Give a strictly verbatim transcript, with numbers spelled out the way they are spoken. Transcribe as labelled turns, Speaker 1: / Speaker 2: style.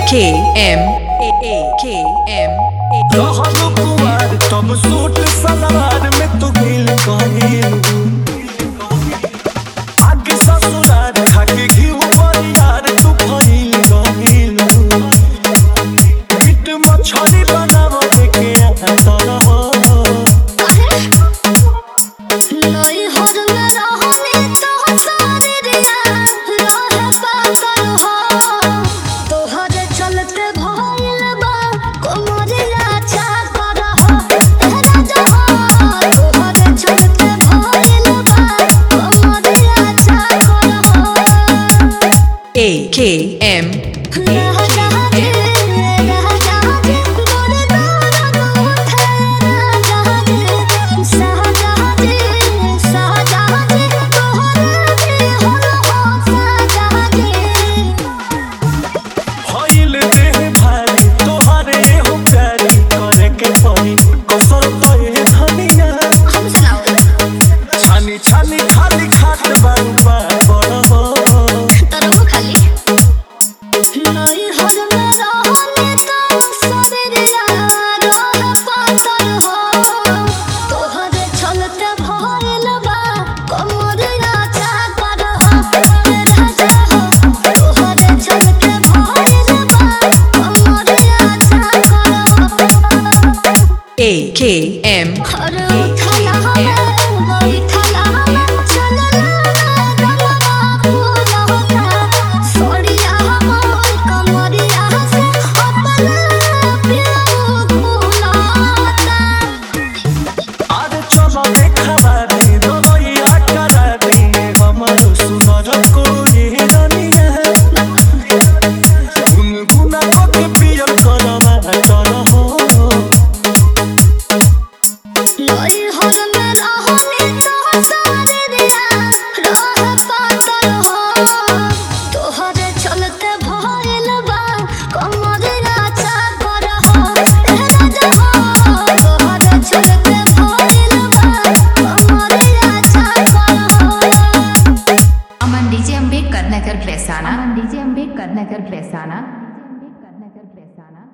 Speaker 1: K M A A K M
Speaker 2: रहलो कुमार तब suit सलवार में तू गिल गहिल आगे ससुरार खाके घिउ बरियार तू भइल गहिल मीट मछली बनावे के आता रहो
Speaker 1: A K M
Speaker 2: छानी खाली खाट बारू बड़ हो
Speaker 3: तरबो खाली नई हर में रहने तो सबरिया रह पातर हो तोहरे चलते भइल बा कमरिया चाकर हो राजा हो तोहरे चलते भइल बा कमरिया चाकर हो
Speaker 1: A K M
Speaker 3: हर खाला हमें खाला हमें चलना गलबा फूल होता सोड़िया मोर कमरिया से अपना प्यार फूल होता
Speaker 2: आज चलो देखा रे रोइया करा दे हमर सुनर कोई रनिया गुनगुना के पियल करवा चल हो
Speaker 3: लई हर में रहने तो सबरिया रह पातर हो तोहरे चलते भइल बा कमरिया चाकर हो राजा हो तोहरे चलते भइल बा कमरिया चाकर हो
Speaker 4: अमन डीजे अम्बेडकर नगर प्रेसाना अमन डीजे अम्बेडकर नगर प्रेसाना नगर प्रेसाना